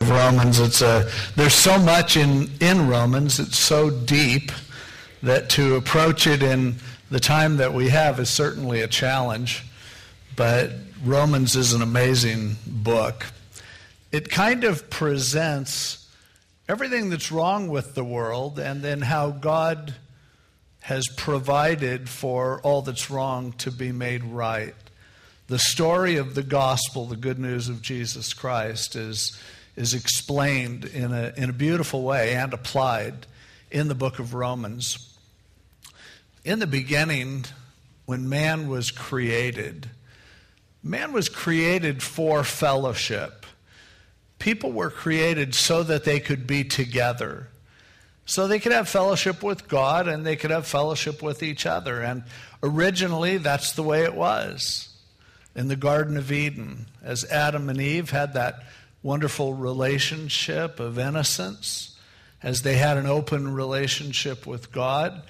of Romans. There's so much in Romans. It's so deep that to approach it in the time that we have is certainly a challenge. But Romans is an amazing book. It kind of presents everything that's wrong with the world and then how God has provided for all that's wrong to be made right. The story of the gospel, the good news of Jesus Christ, is explained in a beautiful way and applied in the book of Romans. In the beginning, when man was created for fellowship. People were created so that they could be together. So they could have fellowship with God and they could have fellowship with each other. And originally, that's the way it was. In the Garden of Eden, as Adam and Eve had that wonderful relationship of innocence, as they had an open relationship with God,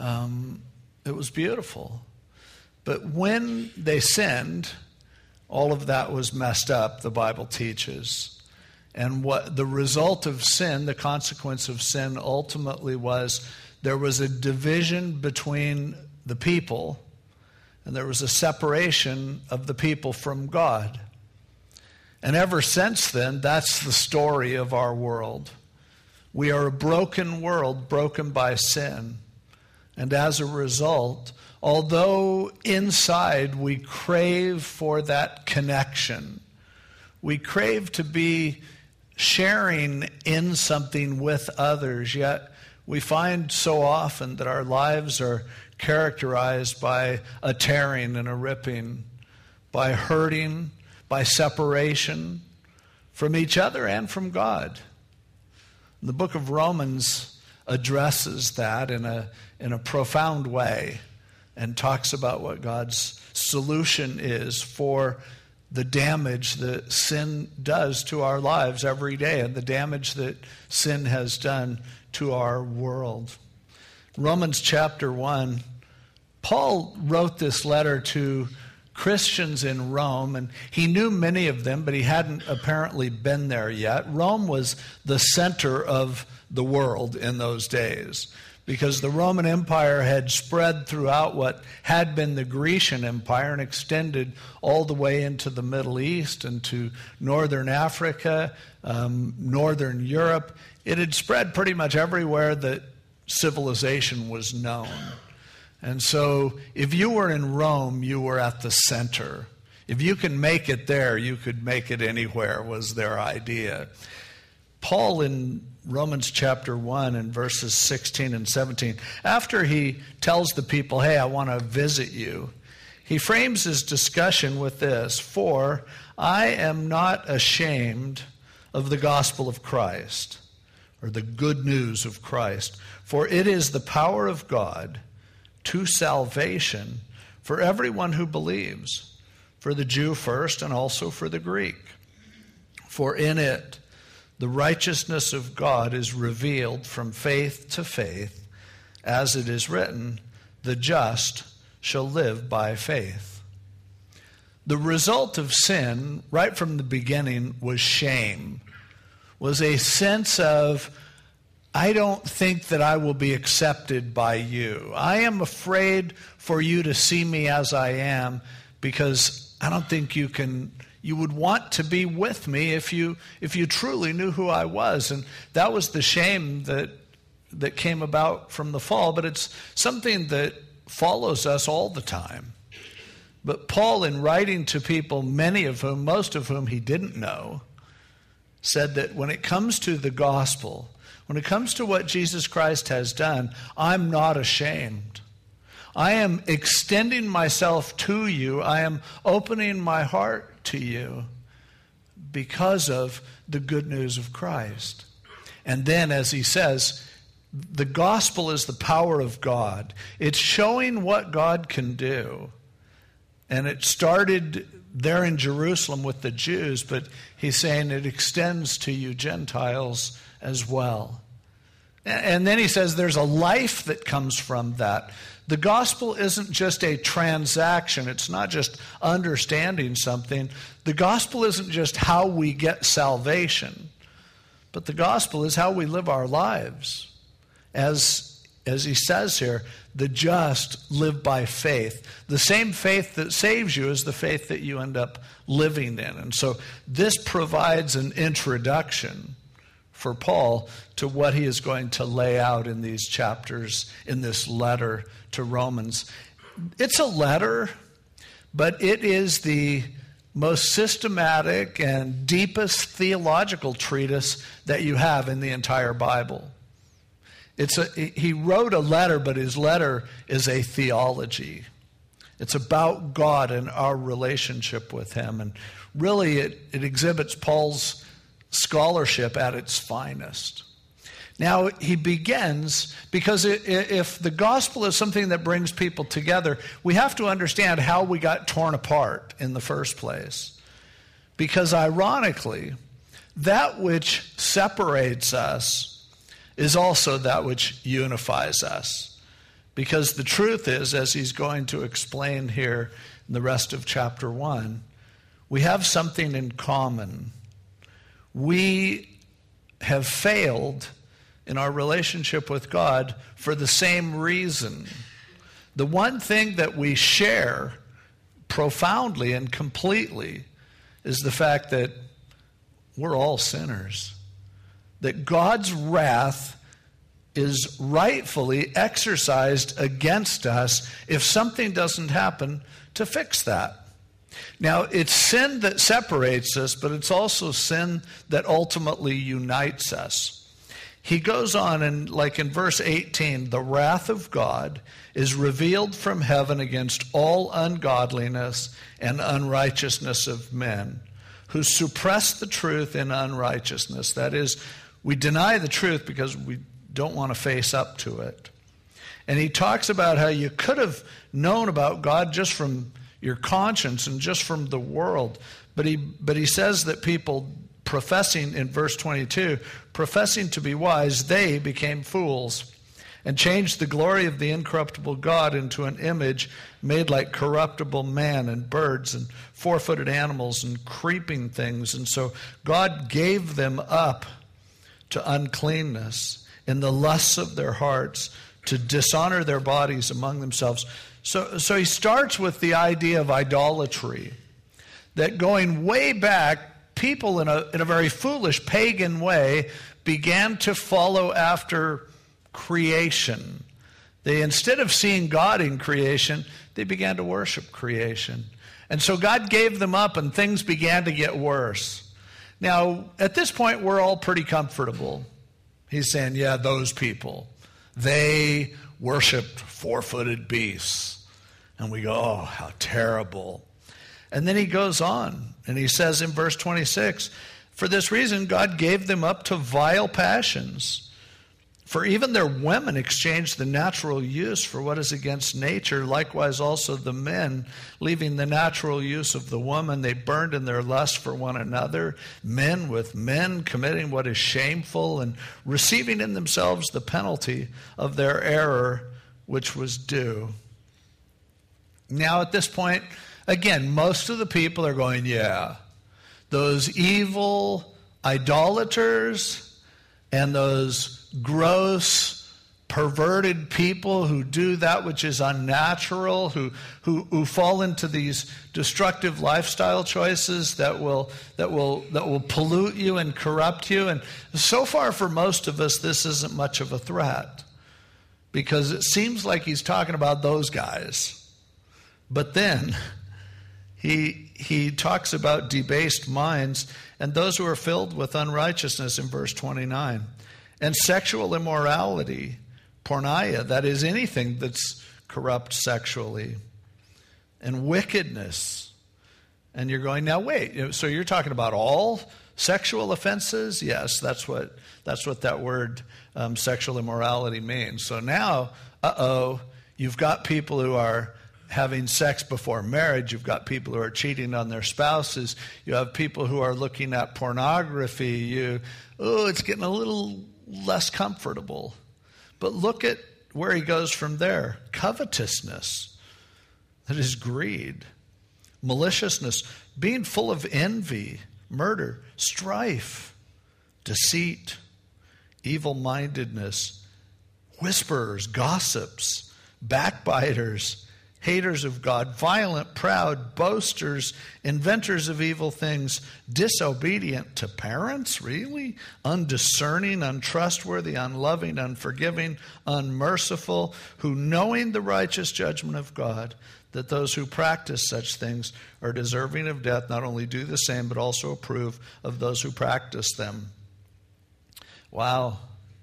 it was beautiful. But when they sinned, all of that was messed up, the Bible teaches. And what the result of sin, the consequence of sin ultimately was, there was a division between the people, and there was a separation of the people from God. And ever since then, that's the story of our world. We are a broken world, broken by sin. And as a result, although inside we crave for that connection, we crave to be sharing in something with others, yet we find so often that our lives are characterized by a tearing and a ripping, by hurting, by separation from each other and from God. The book of Romans addresses that in a profound way and talks about what God's solution is for the damage that sin does to our lives every day and the damage that sin has done to our world. Romans chapter 1, Paul wrote this letter to Christians in Rome, and he knew many of them, but he hadn't apparently been there yet. Rome was the center of the world in those days, because the Roman Empire had spread throughout what had been the Grecian Empire and extended all the way into the Middle East and to northern Africa, northern Europe. It had spread pretty much everywhere that civilization was known. And so if you were in Rome, you were at the center. If you can make it there, you could make it anywhere, was their idea. Paul in Romans chapter 1 and verses 16 and 17, after he tells the people, hey, I want to visit you, he frames his discussion with this: for I am not ashamed of the gospel of Christ, or the good news of Christ, for it is the power of God to salvation for everyone who believes, for the Jew first and also for the Greek. For in it the righteousness of God is revealed from faith to faith, as it is written, the just shall live by faith. The result of sin, right from the beginning, was shame, was a sense of, I don't think that I will be accepted by you. I am afraid for you to see me as I am, because I don't think you would want to be with me if you truly knew who I was. And that was the shame that came about from the fall, but it's something that follows us all the time. But Paul, in writing to people, most of whom he didn't know, said that when it comes to the gospel, when it comes to what Jesus Christ has done, I'm not ashamed. I am extending myself to you. I am opening my heart to you because of the good news of Christ. And then, as he says, the gospel is the power of God. It's showing what God can do. And it started there in Jerusalem with the Jews, but he's saying it extends to you Gentiles as well. And then he says there's a life that comes from that. The gospel isn't just a transaction. It's not just understanding something. The gospel isn't just how we get salvation. But the gospel is how we live our lives. As he says here, the just live by faith. The same faith that saves you is the faith that you end up living in. And so this provides an introduction for Paul to what he is going to lay out in these chapters, in this letter to Romans. It's a letter, but it is the most systematic and deepest theological treatise that you have in the entire Bible. He wrote a letter, but his letter is a theology. It's about God and our relationship with him. And really, it exhibits Paul's scholarship at its finest. Now, he begins, because if the gospel is something that brings people together, we have to understand how we got torn apart in the first place. Because ironically, that which separates us is also that which unifies us. Because the truth is, as he's going to explain here in the rest of chapter 1, we have something in common. We have failed in our relationship with God for the same reason. The one thing that we share profoundly and completely is the fact that we're all sinners. That God's wrath is rightfully exercised against us if something doesn't happen to fix that. Now, it's sin that separates us, but it's also sin that ultimately unites us. He goes on, and like in verse 18, the wrath of God is revealed from heaven against all ungodliness and unrighteousness of men, who suppress the truth in unrighteousness. That is, we deny the truth because we don't want to face up to it. And he talks about how you could have known about God just from your conscience and just from the world. But he says that people professing, in verse 22, professing to be wise, they became fools and changed the glory of the incorruptible God into an image made like corruptible man and birds and four-footed animals and creeping things. And so God gave them up to uncleanness in the lusts of their hearts, to dishonor their bodies among themselves. So he starts with the idea of idolatry, that going way back, people in a very foolish pagan way began to follow after creation. They, instead of seeing God in creation, they began to worship creation. And so God gave them up and things began to get worse. Now, at this point, we're all pretty comfortable. He's saying, yeah, those people, they worshiped four-footed beasts. And we go, oh, how terrible. And then he goes on, and he says in verse 26, for this reason God gave them up to vile passions. For even their women exchanged the natural use for what is against nature. Likewise also the men, leaving the natural use of the woman, they burned in their lust for one another, men with men, committing what is shameful and receiving in themselves the penalty of their error, which was due. Now at this point, again, most of the people are going, yeah, those evil idolaters and those gross, perverted people who do that which is unnatural, who fall into these destructive lifestyle choices that will pollute you and corrupt you. And so far for most of us, this isn't much of a threat, because it seems like he's talking about those guys. But then he talks about debased minds and those who are filled with unrighteousness in verse 29. And sexual immorality, porneia, that is anything that's corrupt sexually, and wickedness. And you're going, now wait, so you're talking about all sexual offenses? Yes, that's what that word sexual immorality means. So now, you've got people who are having sex before marriage. You've got people who are cheating on their spouses. You have people who are looking at pornography. It's getting a little less comfortable. But look at where he goes from there. Covetousness, that is greed, maliciousness, being full of envy, murder, strife, deceit, evil-mindedness, whisperers, gossips, backbiters, haters of God, violent, proud, boasters, inventors of evil things, disobedient to parents, really? Undiscerning, untrustworthy, unloving, unforgiving, unmerciful, who knowing the righteous judgment of God, that those who practice such things are deserving of death, not only do the same, but also approve of those who practice them. Wow.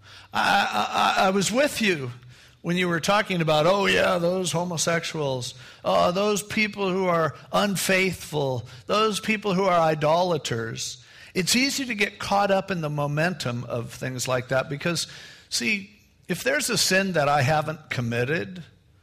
I was with you when you were talking about, oh yeah, those homosexuals, those people who are unfaithful, those people who are idolaters. It's easy to get caught up in the momentum of things like that because, see, if there's a sin that I haven't committed,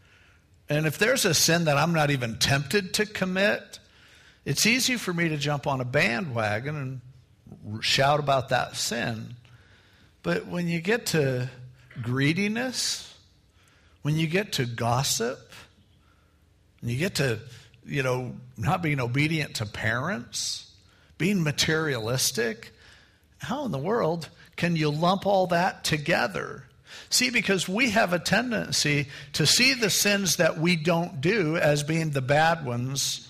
and if there's a sin that I'm not even tempted to commit, it's easy for me to jump on a bandwagon and shout about that sin. But when you get to greediness, when you get to gossip, when you get to, not being obedient to parents, being materialistic, how in the world can you lump all that together? See, because we have a tendency to see the sins that we don't do as being the bad ones,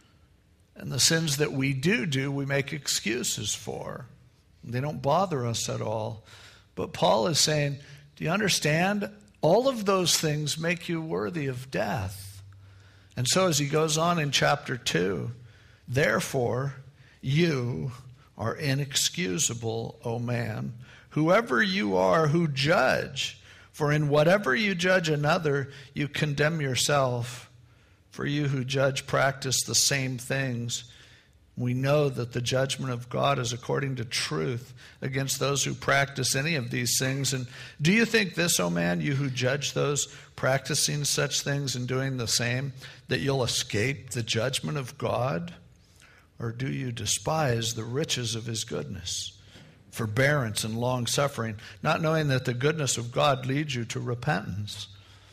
and the sins that we do, we make excuses for. They don't bother us at all. But Paul is saying, do you understand? All of those things make you worthy of death. And so as he goes on in chapter 2, therefore you are inexcusable, O man, whoever you are who judge. For in whatever you judge another, you condemn yourself. For you who judge practice the same things. We know that the judgment of God is according to truth against those who practice any of these things. And do you think this, O man, you who judge those practicing such things and doing the same, that you'll escape the judgment of God? Or do you despise the riches of his goodness, forbearance and long-suffering, not knowing that the goodness of God leads you to repentance?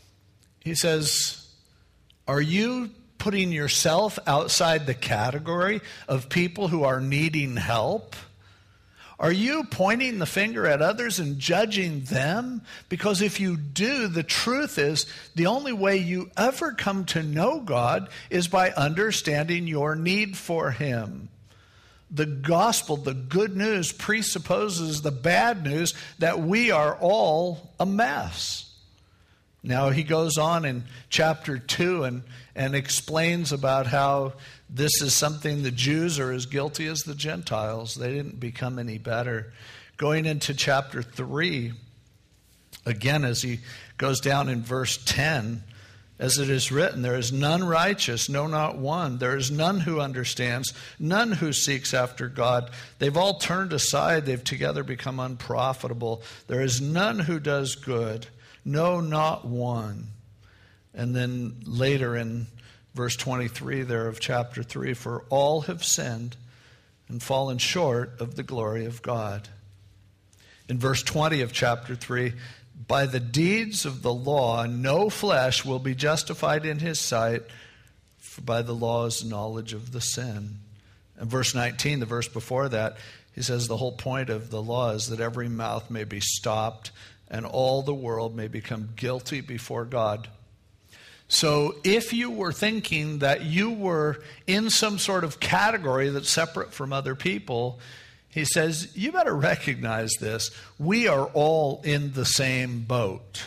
He says, are you putting yourself outside the category of people who are needing help? Are you pointing the finger at others and judging them? Because if you do, the truth is the only way you ever come to know God is by understanding your need for him. The gospel, the good news, presupposes the bad news that we are all a mess. Now he goes on in chapter 2 and explains about how this is something the Jews are as guilty as the Gentiles. They didn't become any better. Going into chapter 3, again as he goes down in verse 10, as it is written, there is none righteous, no, not one. There is none who understands, none who seeks after God. They've all turned aside. They've together become unprofitable. There is none who does good, no, not one. And then later in verse 23 there of chapter 3, for all have sinned and fallen short of the glory of God. In verse 20 of chapter 3, by the deeds of the law, no flesh will be justified in his sight, for by the law is knowledge of the sin. And verse 19, the verse before that, he says the whole point of the law is that every mouth may be stopped and all the world may become guilty before God. So if you were thinking that you were in some sort of category that's separate from other people, he says, you better recognize this. We are all in the same boat.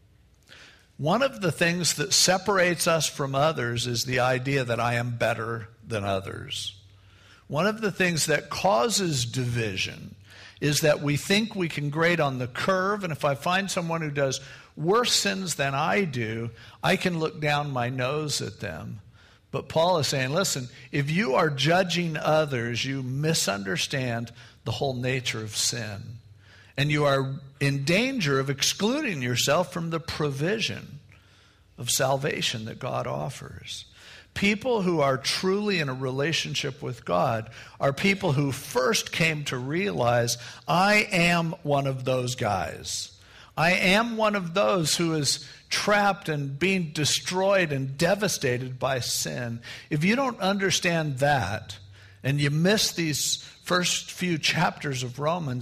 One of the things that separates us from others is the idea that I am better than others. One of the things that causes division is that we think we can grade on the curve, and if I find someone who does worse sins than I do, I can look down my nose at them. But Paul is saying, listen, if you are judging others, you misunderstand the whole nature of sin. And you are in danger of excluding yourself from the provision of salvation that God offers. People who are truly in a relationship with God are people who first came to realize, I am one of those guys. I am one of those who is trapped and being destroyed and devastated by sin. If you don't understand that, and you miss these first few chapters of Romans,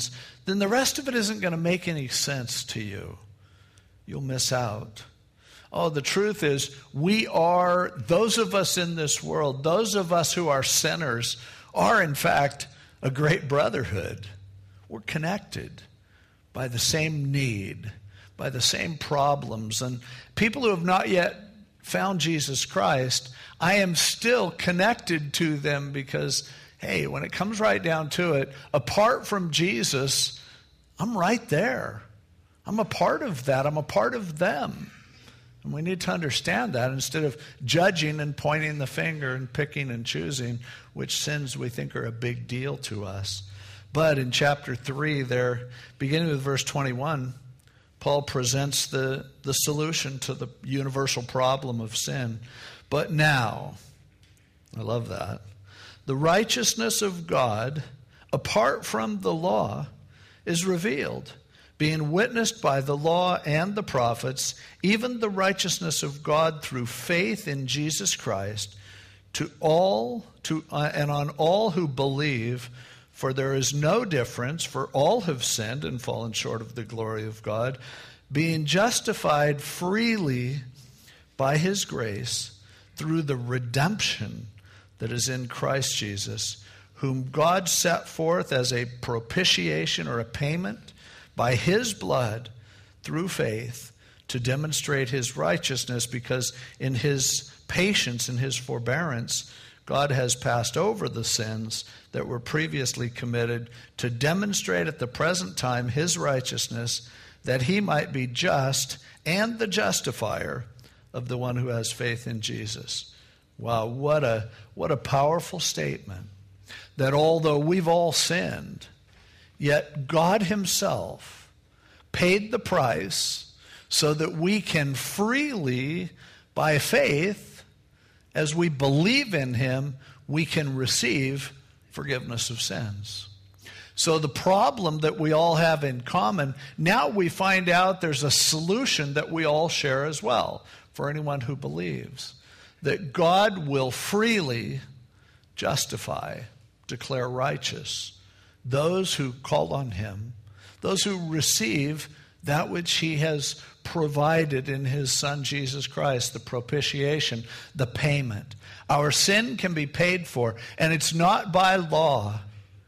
then the rest of it isn't going to make any sense to you. You'll miss out. Oh, the truth is, we are, those of us in this world, those of us who are sinners, are in fact a great brotherhood. We're connected by the same need, by the same problems. And people who have not yet found Jesus Christ, I am still connected to them because, hey, when it comes right down to it, apart from Jesus, I'm right there. I'm a part of that. I'm a part of them. And we need to understand that instead of judging and pointing the finger and picking and choosing which sins we think are a big deal to us. But in chapter 3 there, beginning with verse 21, Paul presents the solution to the universal problem of sin. But now, I love that, the righteousness of God, apart from the law, is revealed, being witnessed by the law and the prophets, even the righteousness of God through faith in Jesus Christ, and on all who believe. For there is no difference, for all have sinned and fallen short of the glory of God, being justified freely by his grace through the redemption that is in Christ Jesus, whom God set forth as a propitiation or a payment by his blood through faith to demonstrate his righteousness, because in his patience and his forbearance, God has passed over the sins that were previously committed to demonstrate at the present time his righteousness, that he might be just and the justifier of the one who has faith in Jesus. Wow, what a powerful statement. That although we've all sinned, yet God himself paid the price so that we can freely, by faith, as we believe in him, we can receive forgiveness of sins. So the problem that we all have in common, now we find out there's a solution that we all share as well for anyone who believes. That God will freely justify, declare righteous those who call on him, those who receive that which he has provided in his Son Jesus Christ, the propitiation, the payment. Our sin can be paid for, and it's not by law.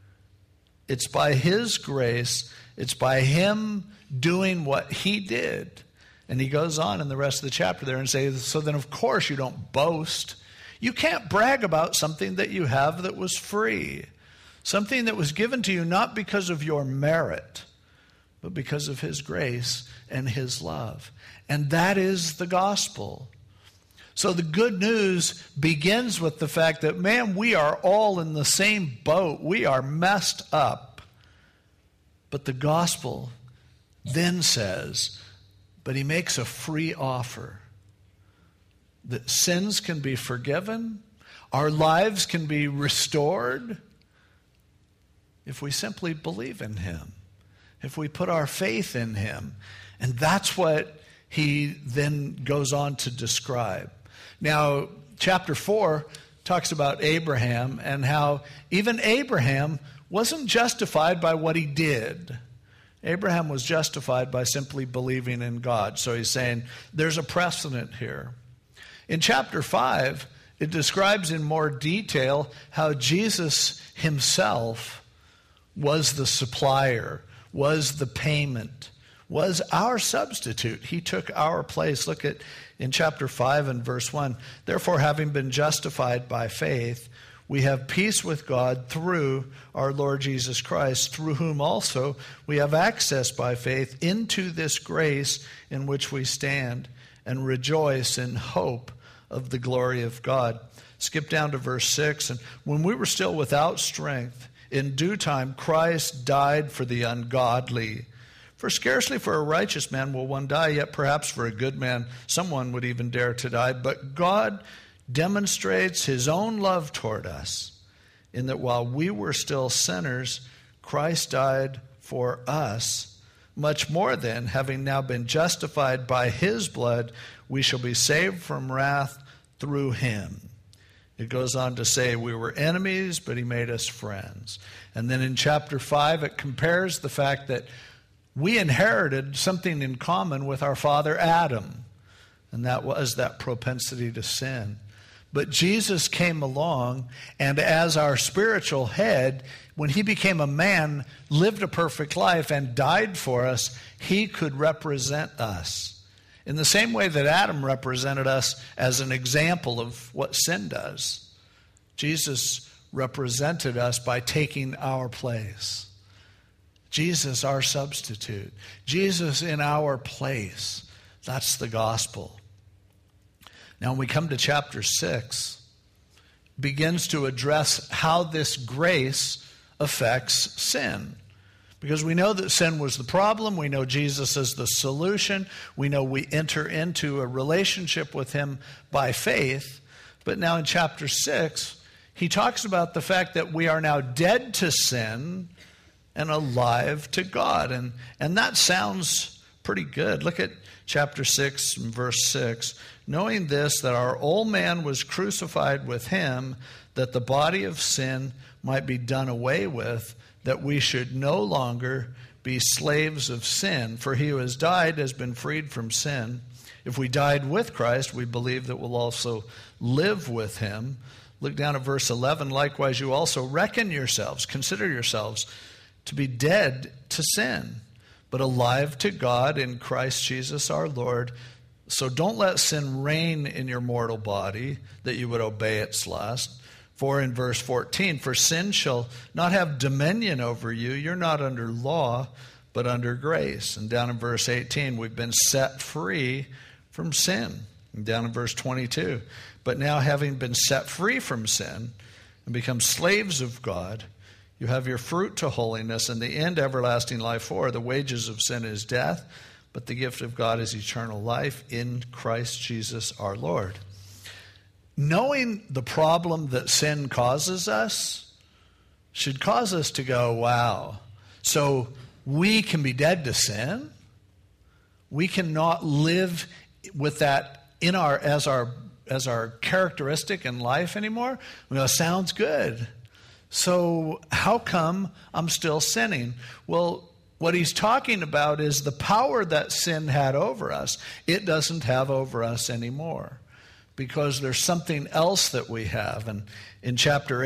It's by his grace. It's by him doing what he did. And he goes on in the rest of the chapter there and says, so then of course you don't boast. You can't brag about something that you have that was free. Something that was given to you not because of your merit, but because of his grace and his love. And that is the gospel. So the good news begins with the fact that, man, we are all in the same boat. We are messed up. But the gospel then says, but he makes a free offer. That sins can be forgiven. Our lives can be restored if we simply believe in him. If we put our faith in him. And that's what he then goes on to describe. Now, chapter 4 talks about Abraham and how even Abraham wasn't justified by what he did. Abraham was justified by simply believing in God. So he's saying there's a precedent here. In chapter 5, it describes in more detail how Jesus himself was the supplier, was the payment, was our substitute. He took our place. Look at in chapter 5 and verse 1. Therefore, having been justified by faith, we have peace with God through our Lord Jesus Christ, through whom also we have access by faith into this grace in which we stand and rejoice in hope of the glory of God. Skip down to verse 6. And when we were still without strength, in due time Christ died for the ungodly. For scarcely for a righteous man will one die, yet perhaps for a good man someone would even dare to die. But God demonstrates his own love toward us, in that while we were still sinners, Christ died for us. Much more then, having now been justified by his blood, we shall be saved from wrath through him. It goes on to say we were enemies, but he made us friends. And then in chapter 5, it compares the fact that we inherited something in common with our father Adam, and that was that propensity to sin. But Jesus came along, and as our spiritual head, when he became a man, lived a perfect life, and died for us, he could represent us in the same way that Adam represented us as an example of what sin does. Jesus represented us by taking our place. Jesus, our substitute. Jesus in our place. That's the gospel. Now, when we come to chapter 6, it begins to address how this grace affects sin. Because we know that sin was the problem. We know Jesus is the solution. We know we enter into a relationship with him by faith. But now in chapter 6, he talks about the fact that we are now dead to sin and alive to God. And that sounds pretty good. Look at chapter 6, verse 6. Knowing this, that our old man was crucified with him, that the body of sin might be done away with, that we should no longer be slaves of sin. For he who has died has been freed from sin. If we died with Christ, we believe that we'll also live with him. Look down at verse 11. Likewise, you also reckon yourselves, consider yourselves to be dead to sin, but alive to God in Christ Jesus our Lord. So don't let sin reign in your mortal body, that you would obey its lust. For in verse 14, for sin shall not have dominion over you. You're not under law, but under grace. And down in verse 18, we've been set free from sin. And down in verse 22, but now having been set free from sin and become slaves of God, you have your fruit to holiness and the end everlasting life. For the wages of sin is death, but the gift of God is eternal life in Christ Jesus our Lord. Knowing the problem that sin causes us should cause us to go, wow, so we can be dead to sin? We cannot live with that in as our characteristic in life anymore? We go, sounds good. So how come I'm still sinning? Well, what he's talking about is the power that sin had over us. It doesn't have over us anymore, because there's something else that we have. And in chapter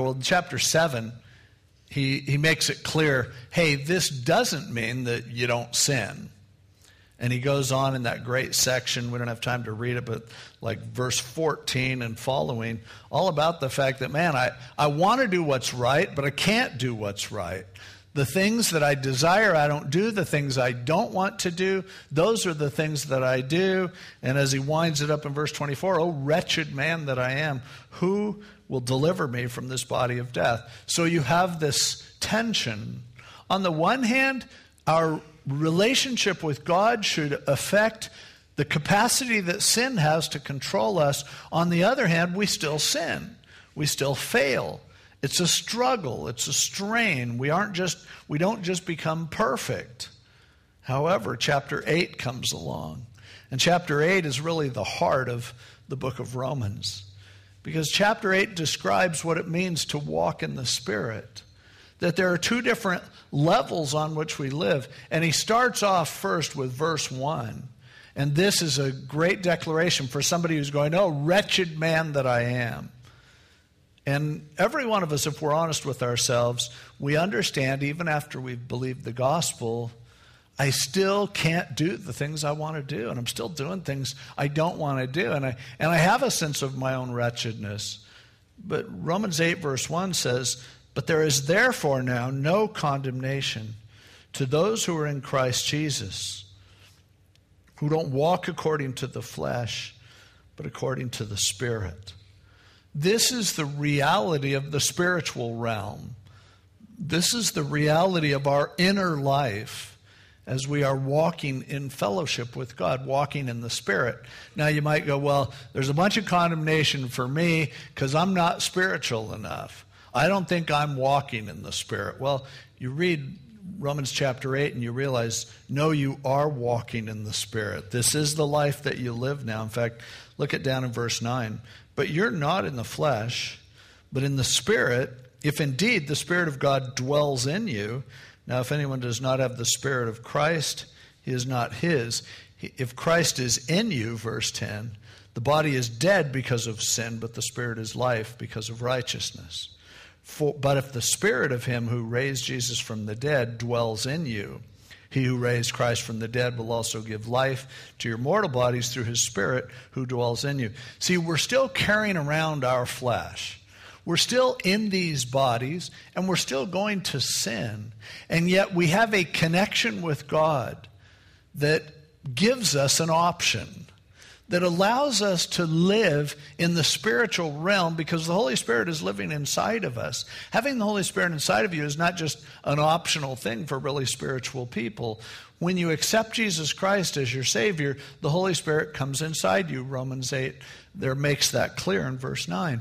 7, he makes it clear, hey, this doesn't mean that you don't sin. And he goes on in that great section, we don't have time to read it, but like verse 14 and following, all about the fact that, man, I want to do what's right, but I can't do what's right. The things that I desire, I don't do. The things I don't want to do, those are the things that I do. And as he winds it up in verse 24, oh, wretched man that I am, who will deliver me from this body of death? So you have this tension. On the one hand, our relationship with God should affect the capacity that sin has to control us. On the other hand, we still sin. We still fail. It's a struggle. It's a strain. We don't just become perfect. However, chapter 8 comes along. And chapter 8 is really the heart of the book of Romans. Because chapter 8 describes what it means to walk in the Spirit. That there are two different levels on which we live. And he starts off first with verse 1. And this is a great declaration for somebody who's going, oh, wretched man that I am. And every one of us, if we're honest with ourselves, we understand, even after we've believed the gospel, I still can't do the things I want to do. And I'm still doing things I don't want to do. And I have a sense of my own wretchedness. But Romans 8 verse 1 says, but there is therefore now no condemnation to those who are in Christ Jesus, who don't walk according to the flesh, but according to the Spirit. This is the reality of the spiritual realm. This is the reality of our inner life as we are walking in fellowship with God, walking in the Spirit. Now you might go, well, there's a bunch of condemnation for me because I'm not spiritual enough. I don't think I'm walking in the Spirit. Well, you read Romans chapter 8 and you realize, no, you are walking in the Spirit. This is the life that you live now. In fact, look at down in verse 9. But you're not in the flesh, but in the Spirit, if indeed the Spirit of God dwells in you. Now, if anyone does not have the Spirit of Christ, he is not his. If Christ is in you, verse 10, the body is dead because of sin, but the Spirit is life because of righteousness. But if the Spirit of him who raised Jesus from the dead dwells in you, he who raised Christ from the dead will also give life to your mortal bodies through his Spirit who dwells in you. See, we're still carrying around our flesh. We're still in these bodies, and we're still going to sin. And yet we have a connection with God that gives us an option, that allows us to live in the spiritual realm because the Holy Spirit is living inside of us. Having the Holy Spirit inside of you is not just an optional thing for really spiritual people. When you accept Jesus Christ as your Savior, the Holy Spirit comes inside you. Romans 8 there makes that clear in verse 9.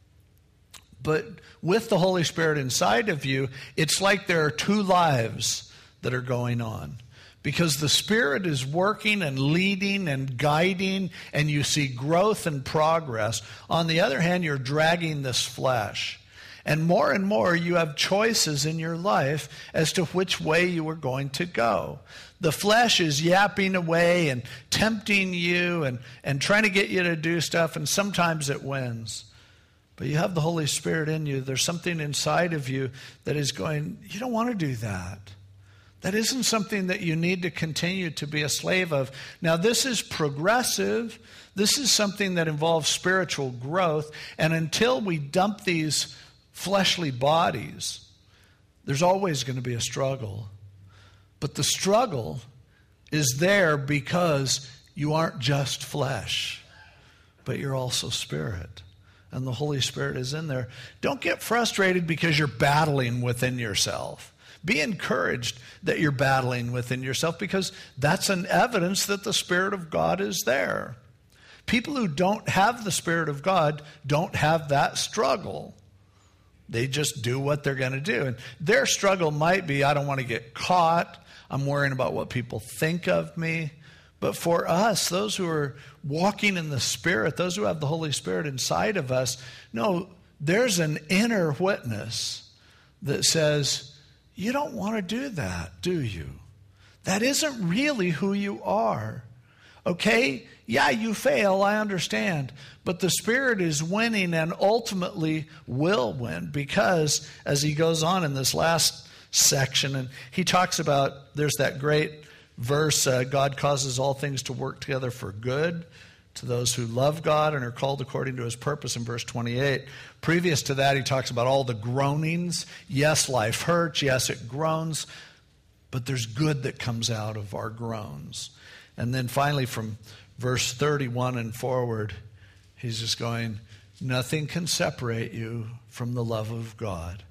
But with the Holy Spirit inside of you, it's like there are two lives that are going on. Because the Spirit is working and leading and guiding, and you see growth and progress. On the other hand, you're dragging this flesh. And more you have choices in your life as to which way you are going to go. The flesh is yapping away and tempting you and trying to get you to do stuff, and sometimes it wins. But you have the Holy Spirit in you. There's something inside of you that is going, you don't want to do that. That isn't something that you need to continue to be a slave of. Now, this is progressive. This is something that involves spiritual growth. And until we dump these fleshly bodies, there's always going to be a struggle. But the struggle is there because you aren't just flesh, but you're also spirit. And the Holy Spirit is in there. Don't get frustrated because you're battling within yourself. Be encouraged that you're battling within yourself because that's an evidence that the Spirit of God is there. People who don't have the Spirit of God don't have that struggle. They just do what they're going to do. And their struggle might be, I don't want to get caught. I'm worrying about what people think of me. But for us, those who are walking in the Spirit, those who have the Holy Spirit inside of us, no, there's an inner witness that says, you don't want to do that, do you? That isn't really who you are. Okay? Yeah, you fail, I understand. But the Spirit is winning and ultimately will win because, as he goes on in this last section, and he talks about, there's that great verse, God causes all things to work together for good to those who love God and are called according to his purpose in verse 28. Previous to that, he talks about all the groanings. Yes, life hurts. Yes, it groans. But there's good that comes out of our groans. And then finally from verse 31 and forward, he's just going, nothing can separate you from the love of God.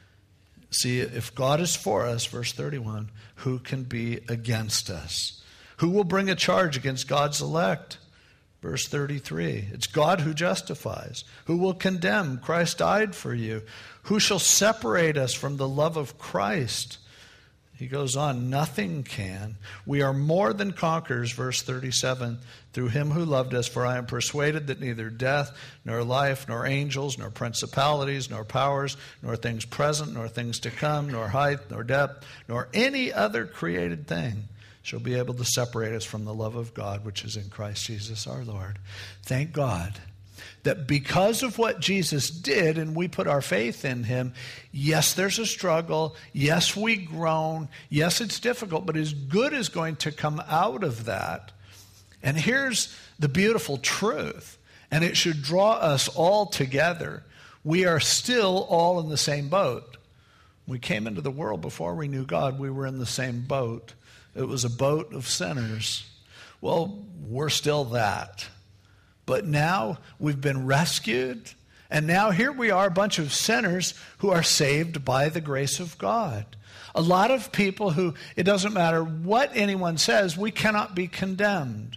See, if God is for us, verse 31, who can be against us? Who will bring a charge against God's elect? Verse 33, it's God who justifies. Who will condemn? Christ died for you. Who shall separate us from the love of Christ? He goes on, nothing can. We are more than conquerors, verse 37, through him who loved us. For I am persuaded that neither death, nor life, nor angels, nor principalities, nor powers, nor things present, nor things to come, nor height, nor depth, nor any other created thing shall be able to separate us from the love of God, which is in Christ Jesus our Lord. Thank God that because of what Jesus did and we put our faith in him, yes, there's a struggle. Yes, we groan. Yes, it's difficult, but his good is going to come out of that. And here's the beautiful truth, and it should draw us all together. We are still all in the same boat. We came into the world before we knew God. We were in the same boat. It was a boat of sinners. Well, we're still that. But now we've been rescued, and now here we are, a bunch of sinners who are saved by the grace of God. A lot of people who, it doesn't matter what anyone says, we cannot be condemned.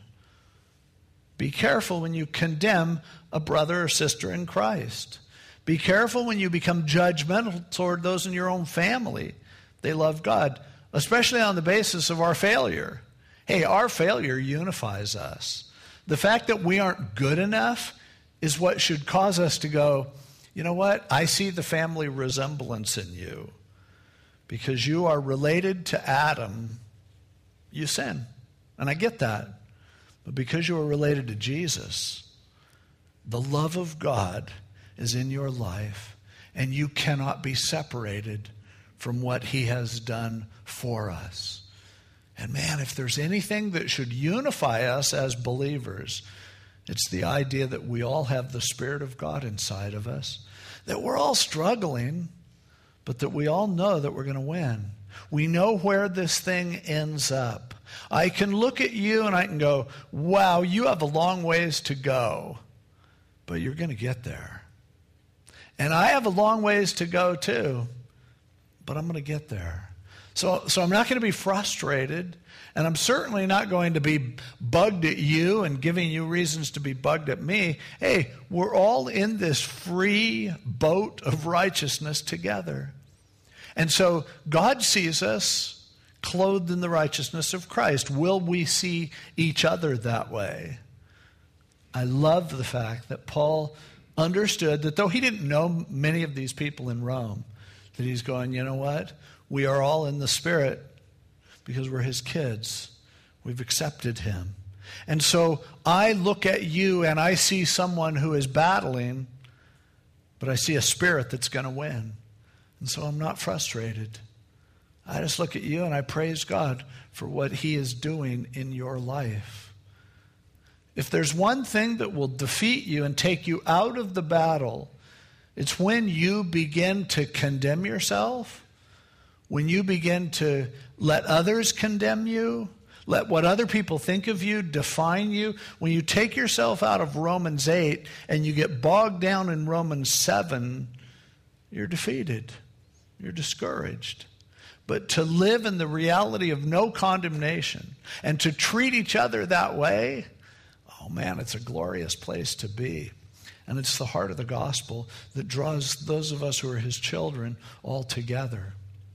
Be careful when you condemn a brother or sister in Christ. Be careful when you become judgmental toward those in your own family. They love God, especially on the basis of our failure. Hey, our failure unifies us. The fact that we aren't good enough is what should cause us to go, you know what? I see the family resemblance in you. Because you are related to Adam, you sin. And I get that. But because you are related to Jesus, the love of God is in your life, and you cannot be separated from what he has done for us. And man, if there's anything that should unify us as believers, it's the idea that we all have the Spirit of God inside of us, that we're all struggling, but that we all know that we're going to win. We know where this thing ends up. I can look at you and I can go, wow, you have a long ways to go, but you're going to get there. And I have a long ways to go too, but I'm going to get there. So I'm not going to be frustrated, and I'm certainly not going to be bugged at you and giving you reasons to be bugged at me. Hey, we're all in this free boat of righteousness together. And so God sees us clothed in the righteousness of Christ. Will we see each other that way? I love the fact that Paul understood that though he didn't know many of these people in Rome, that he's going, you know what? We are all in the Spirit because we're his kids. We've accepted him. And so I look at you and I see someone who is battling, but I see a spirit that's going to win. And so I'm not frustrated. I just look at you and I praise God for what he is doing in your life. If there's one thing that will defeat you and take you out of the battle, it's when you begin to condemn yourself, when you begin to let others condemn you, let what other people think of you define you. When you take yourself out of Romans 8 and you get bogged down in Romans 7, you're defeated. You're discouraged. But to live in the reality of no condemnation and to treat each other that way, oh man, it's a glorious place to be. And it's the heart of the gospel that draws those of us who are his children all together.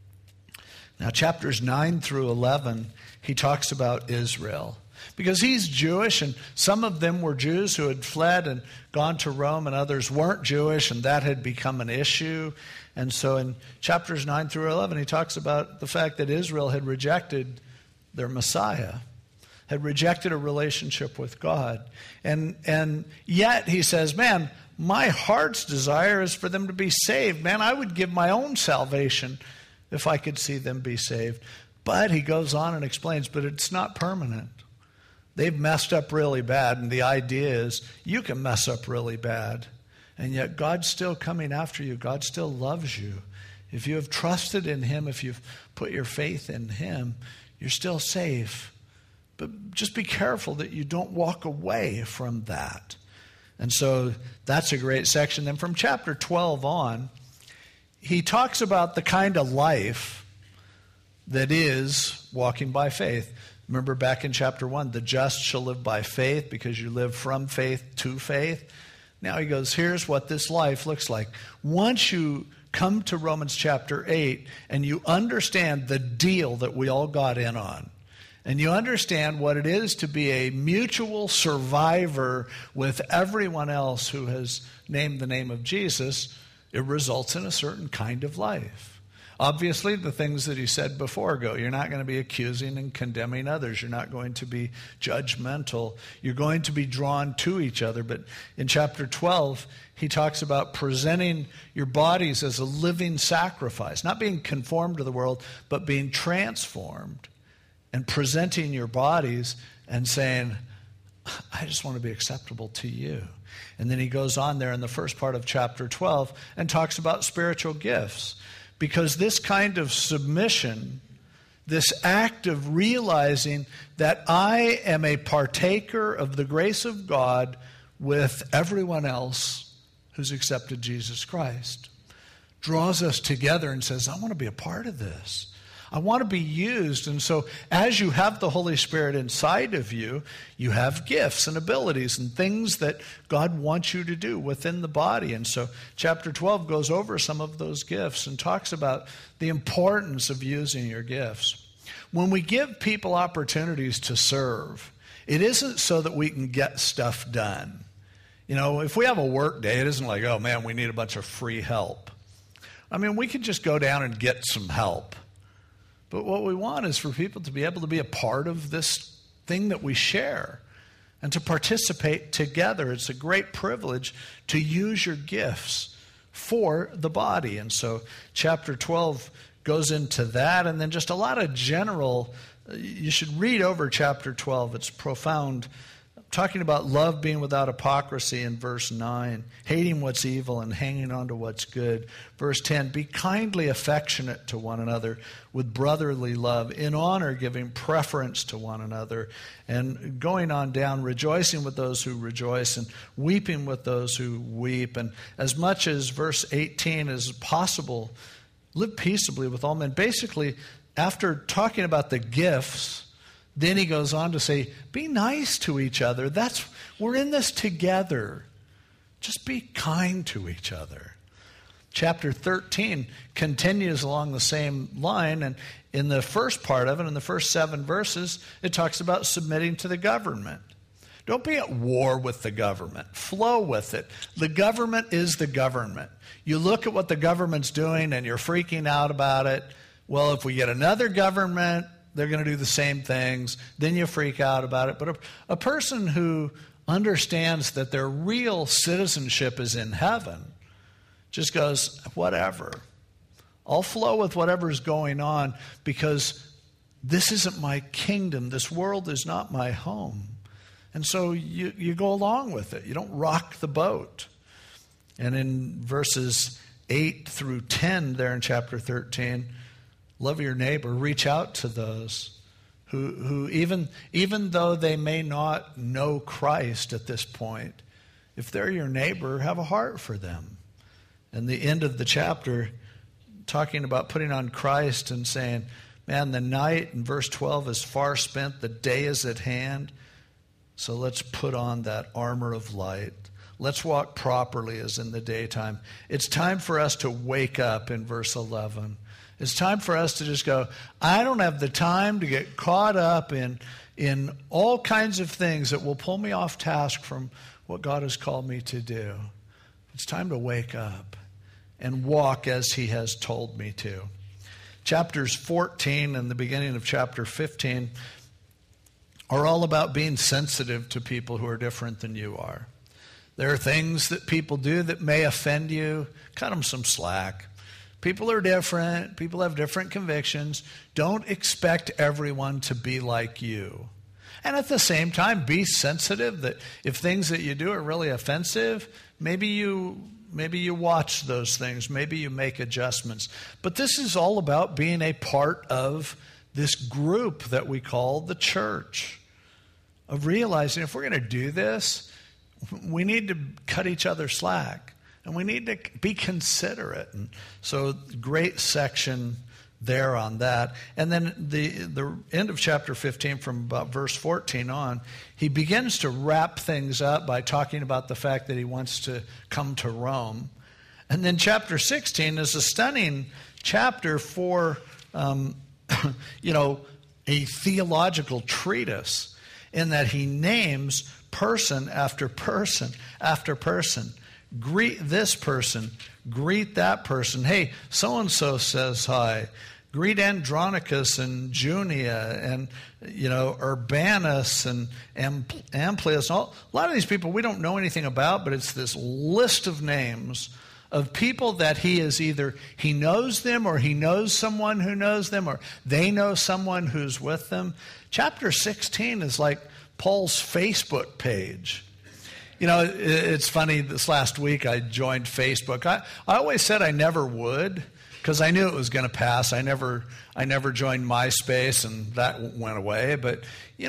Now, chapters 9 through 11, he talks about Israel. Because he's Jewish, and some of them were Jews who had fled and gone to Rome, and others weren't Jewish, and that had become an issue. And so in chapters 9 through 11, he talks about the fact that Israel had rejected their Messiah, had rejected a relationship with God. And yet he says, man, my heart's desire is for them to be saved. Man, I would give my own salvation if I could see them be saved. But he goes on and explains, but it's not permanent. They've messed up really bad, and the idea is you can mess up really bad, and yet God's still coming after you. God still loves you. If you have trusted in him, if you've put your faith in him, you're still safe. But just be careful that you don't walk away from that. And so that's a great section. Then from chapter 12 on, he talks about the kind of life that is walking by faith. Remember back in chapter 1, the just shall live by faith because you live from faith to faith. Now he goes, here's what this life looks like. Once you come to Romans chapter 8 and you understand the deal that we all got in on, and you understand what it is to be a mutual survivor with everyone else who has named the name of Jesus, it results in a certain kind of life. Obviously, the things that he said before go. You're not going to be accusing and condemning others. You're not going to be judgmental. You're going to be drawn to each other. But in chapter 12, he talks about presenting your bodies as a living sacrifice, not being conformed to the world, but being transformed and presenting your bodies and saying, I just want to be acceptable to you. And then he goes on there in the first part of chapter 12 and talks about spiritual gifts. Because this kind of submission, this act of realizing that I am a partaker of the grace of God with everyone else who's accepted Jesus Christ, draws us together and says, I want to be a part of this. I want to be used. And so as you have the Holy Spirit inside of you, you have gifts and abilities and things that God wants you to do within the body. And so chapter 12 goes over some of those gifts and talks about the importance of using your gifts. When we give people opportunities to serve, it isn't so that we can get stuff done. If we have a work day, it isn't like, oh man, we need a bunch of free help. I mean, we could just go down and get some help. But what we want is for people to be able to be a part of this thing that we share and to participate together. It's a great privilege to use your gifts for the body. And so chapter 12 goes into that, and then just a lot of general, you should read over chapter 12. It's profound. Talking about love being without hypocrisy in verse 9, hating what's evil and hanging on to what's good. Verse 10, be kindly affectionate to one another with brotherly love, in honor giving preference to one another. And going on down, rejoicing with those who rejoice and weeping with those who weep. And as much as verse 18 is possible, live peaceably with all men. Basically, after talking about the gifts, then he goes on to say, be nice to each other. We're in this together. Just be kind to each other. Chapter 13 continues along the same line, and in the first part of it, in the first 7 verses, it talks about submitting to the government. Don't be at war with the government. Flow with it. The government is the government. You look at what the government's doing and you're freaking out about it. Well, if we get another government, they're going to do the same things. Then you freak out about it. But a person who understands that their real citizenship is in heaven just goes, whatever. I'll flow with whatever's going on because this isn't my kingdom. This world is not my home. And so you go along with it. You don't rock the boat. And in verses 8 through 10 there in chapter 13, love your neighbor. Reach out to those who even though they may not know Christ at this point, if they're your neighbor, have a heart for them. And the end of the chapter, talking about putting on Christ and saying, man, the night in verse 12 is far spent. The day is at hand. So let's put on that armor of light. Let's walk properly as in the daytime. It's time for us to wake up in verse 11. It's time for us to just go, I don't have the time to get caught up in all kinds of things that will pull me off task from what God has called me to do. It's time to wake up and walk as he has told me to. Chapters 14 and the beginning of chapter 15 are all about being sensitive to people who are different than you are. There are things that people do that may offend you. Cut them some slack. People are different. People have different convictions. Don't expect everyone to be like you. And at the same time, be sensitive that if things that you do are really offensive, maybe you watch those things. Maybe you make adjustments. But this is all about being a part of this group that we call the church. Of realizing if we're going to do this, we need to cut each other slack. And we need to be considerate. And so great section there on that. And then the end of chapter 15 from about verse 14 on, he begins to wrap things up by talking about the fact that he wants to come to Rome. And then chapter 16 is a stunning chapter for, a theological treatise in that he names person after person after person. Greet this person. Greet that person. Hey, so-and-so says hi. Greet Andronicus and Junia and, Urbanus and Amplius. A lot of these people we don't know anything about, but it's this list of names of people that he knows them or he knows someone who knows them or they know someone who's with them. Chapter 16 is like Paul's Facebook page. It's funny, this last week I joined Facebook. I always said I never would because I knew it was going to pass. I never joined MySpace, and that went away. But,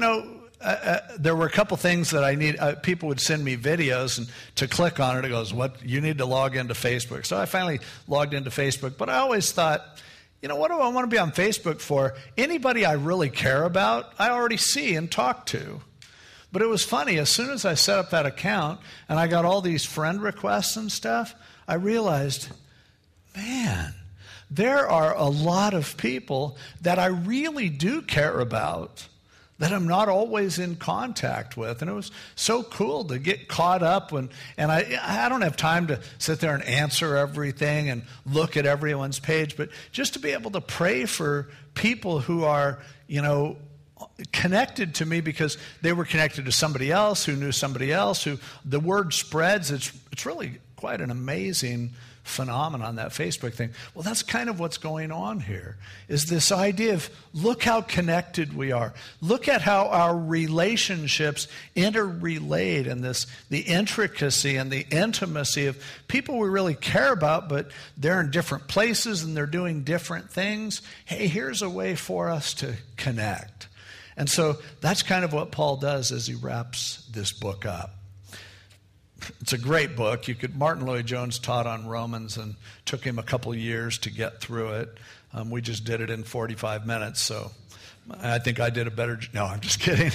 there were a couple things that I need. People would send me videos, and to click on it, it goes, you need to log into Facebook. So I finally logged into Facebook. But I always thought, what do I want to be on Facebook for? Anybody I really care about, I already see and talk to. But it was funny, as soon as I set up that account and I got all these friend requests and stuff, I realized, man, there are a lot of people that I really do care about that I'm not always in contact with. And it was so cool to get caught up and I don't have time to sit there and answer everything and look at everyone's page, but just to be able to pray for people who are, connected to me because they were connected to somebody else who knew somebody else, who the word spreads. It's really quite an amazing phenomenon, that Facebook thing. Well, that's kind of what's going on here, is this idea of look how connected we are. Look at how our relationships interrelate, and the intricacy and the intimacy of people we really care about, but they're in different places and they're doing different things. Hey, here's a way for us to connect. And so that's kind of what Paul does as he wraps this book up. It's a great book. Martin Lloyd-Jones taught on Romans and took him a couple years to get through it. We just did it in 45 minutes, so I think I did a better job. No, I'm just kidding.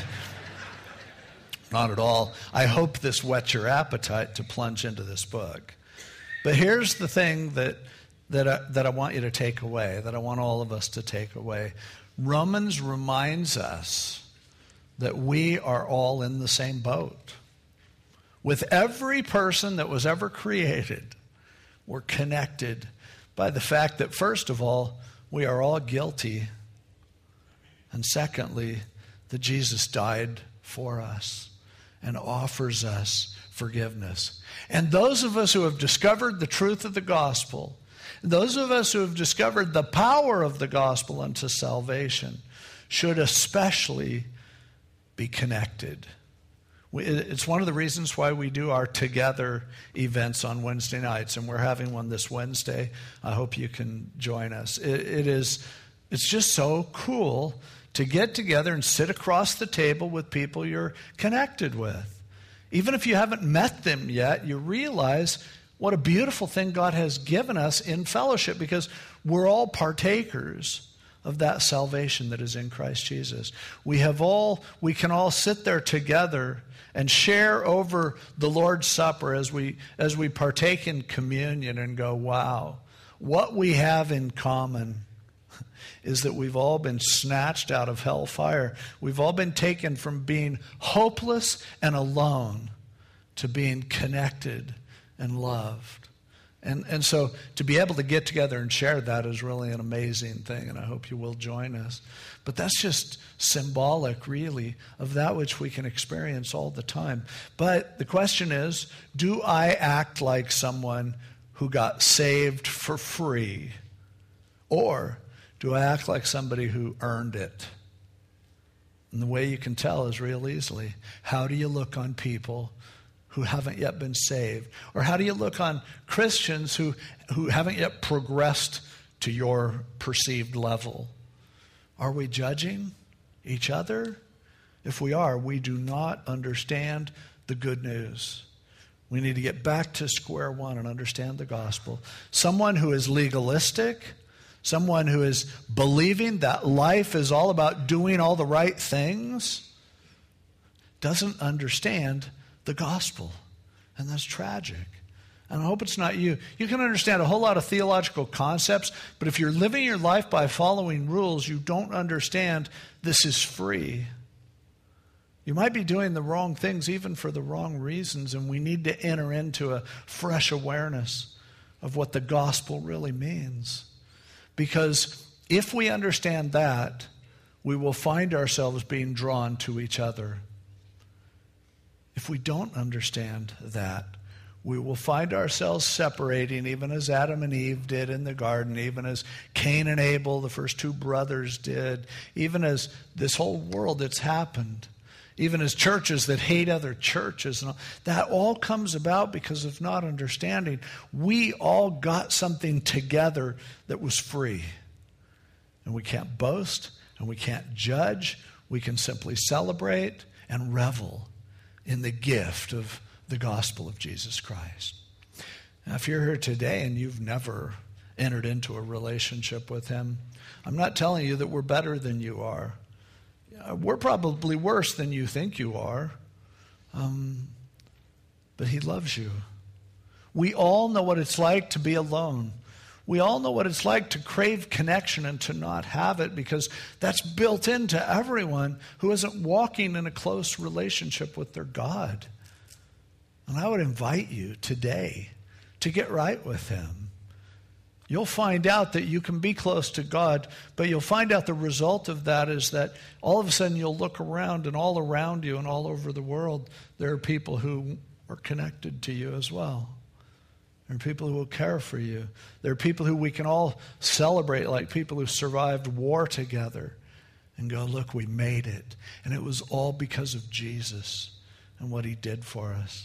Not at all. I hope this whets your appetite to plunge into this book. But here's the thing that I want you to take away, that I want all of us to take away. Romans reminds us that we are all in the same boat. With every person that was ever created, we're connected by the fact that, first of all, we are all guilty. And secondly, that Jesus died for us and offers us forgiveness. And those of us who have discovered the truth of the gospel, those of us who have discovered the power of the gospel unto salvation, should especially be connected. It's one of the reasons why we do our Together events on Wednesday nights, and we're having one this Wednesday. I hope you can join us. It's just so cool to get together and sit across the table with people you're connected with. Even if you haven't met them yet, you realize what a beautiful thing God has given us in fellowship, because we're all partakers of that salvation that is in Christ Jesus. We can all sit there together and share over the Lord's Supper as we partake in communion and go, wow, what we have in common is that we've all been snatched out of hellfire. We've all been taken from being hopeless and alone to being connected and loved. And so to be able to get together and share that is really an amazing thing, and I hope you will join us. But that's just symbolic, really, of that which we can experience all the time. But the question is, do I act like someone who got saved for free? Or do I act like somebody who earned it? And the way you can tell is real easily. How do you look on people who haven't yet been saved? Or how do you look on Christians who haven't yet progressed to your perceived level? Are we judging each other? If we are, we do not understand the good news. We need to get back to square one and understand the gospel. Someone who is legalistic, someone who is believing that life is all about doing all the right things, doesn't understand the gospel. And that's tragic. And I hope it's not you. You can understand a whole lot of theological concepts, but if you're living your life by following rules, you don't understand this is free. You might be doing the wrong things even for the wrong reasons, and we need to enter into a fresh awareness of what the gospel really means. Because if we understand that, we will find ourselves being drawn to each other. If we don't understand that, we will find ourselves separating, even as Adam and Eve did in the garden, even as Cain and Abel, the first two brothers, did, even as this whole world that's happened, even as churches that hate other churches. And that all comes about because of not understanding. We all got something together that was free. And we can't boast and we can't judge. We can simply celebrate and revel in the gift of the gospel of Jesus Christ. Now, if you're here today and you've never entered into a relationship with him, I'm not telling you that we're better than you are. We're probably worse than you think you are. But he loves you. We all know what it's like to be alone. We all know what it's like to crave connection and to not have it, because that's built into everyone who isn't walking in a close relationship with their God. And I would invite you today to get right with him. You'll find out that you can be close to God, but you'll find out the result of that is that all of a sudden you'll look around, and all around you and all over the world, there are people who are connected to you as well. There are people who will care for you. There are people who we can all celebrate, like people who survived war together, and go, look, we made it. And it was all because of Jesus and what he did for us.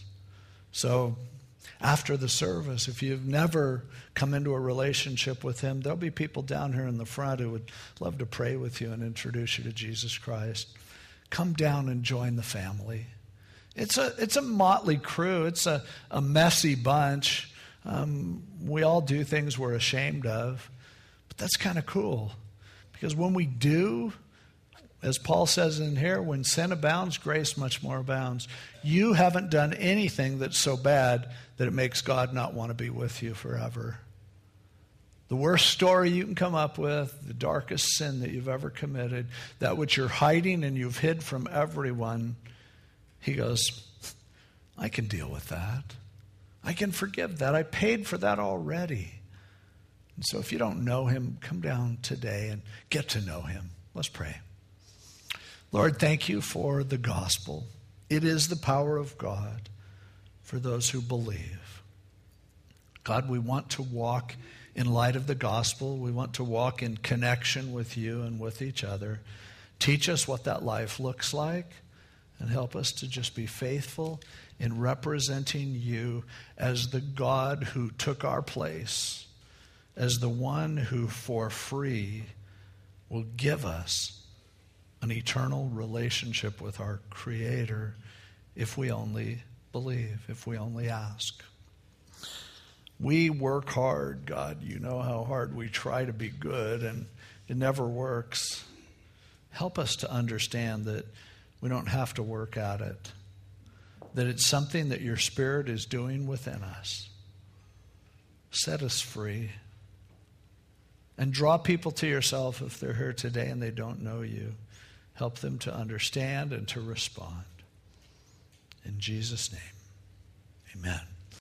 So after the service, if you've never come into a relationship with him, there'll be people down here in the front who would love to pray with you and introduce you to Jesus Christ. Come down and join the family. It's a motley crew. It's a messy bunch. We all do things we're ashamed of, but that's kind of cool, because when we do, as Paul says in here, when sin abounds, grace much more abounds. You haven't done anything that's so bad that it makes God not want to be with you forever. The worst story you can come up with, the darkest sin that you've ever committed, that which you're hiding and you've hid from everyone, he goes, I can deal with that. I can forgive that. I paid for that already. And so if you don't know him, come down today and get to know him. Let's pray. Lord, thank you for the gospel. It is the power of God for those who believe. God, we want to walk in light of the gospel. We want to walk in connection with you and with each other. Teach us what that life looks like, and help us to just be faithful in representing you as the God who took our place, as the one who for free will give us an eternal relationship with our Creator if we only believe, if we only ask. We work hard, God. You know how hard we try to be good, and it never works. Help us to understand that we don't have to work at it, that it's something that your Spirit is doing within us. Set us free. And draw people to yourself if they're here today and they don't know you. Help them to understand and to respond. In Jesus' name, amen.